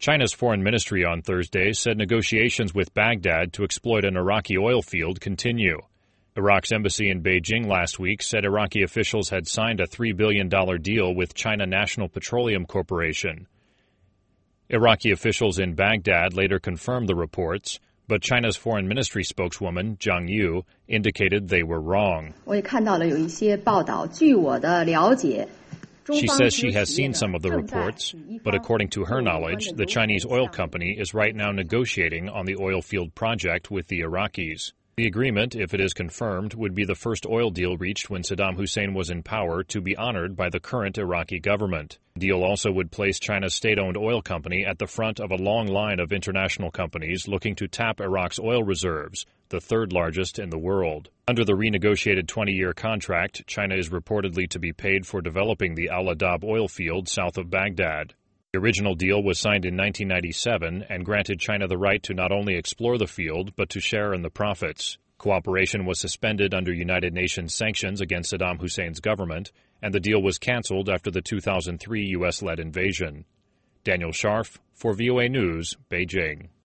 China's foreign ministry on Thursday said negotiations with Baghdad to exploit an Iraqi oil field continue. Iraq's embassy in Beijing last week said Iraqi officials had signed a $3 billion deal with China National Petroleum Corporation. Iraqi officials in Baghdad later confirmed the reports, but China's foreign ministry spokeswoman, Zhang Yu, indicated they were wrong. She says she has seen some of the reports, but according to her knowledge, the Chinese oil company is right now negotiating on the oil field project with the Iraqis. The agreement, if it is confirmed, would be the first oil deal reached when Saddam Hussein was in power to be honored by the current Iraqi government. The deal also would place China's state-owned oil company at the front of a long line of international companies looking to tap Iraq's oil reserves, the third largest in the world. Under the renegotiated 20-year contract, China is reportedly to be paid for developing the Al-Adab oil field south of Baghdad. The original deal was signed in 1997 and granted China the right to not only explore the field, but to share in the profits. Cooperation was suspended under United Nations sanctions against Saddam Hussein's government, and the deal was canceled after the 2003 U.S.-led invasion. Daniel Scharf for VOA News, Beijing.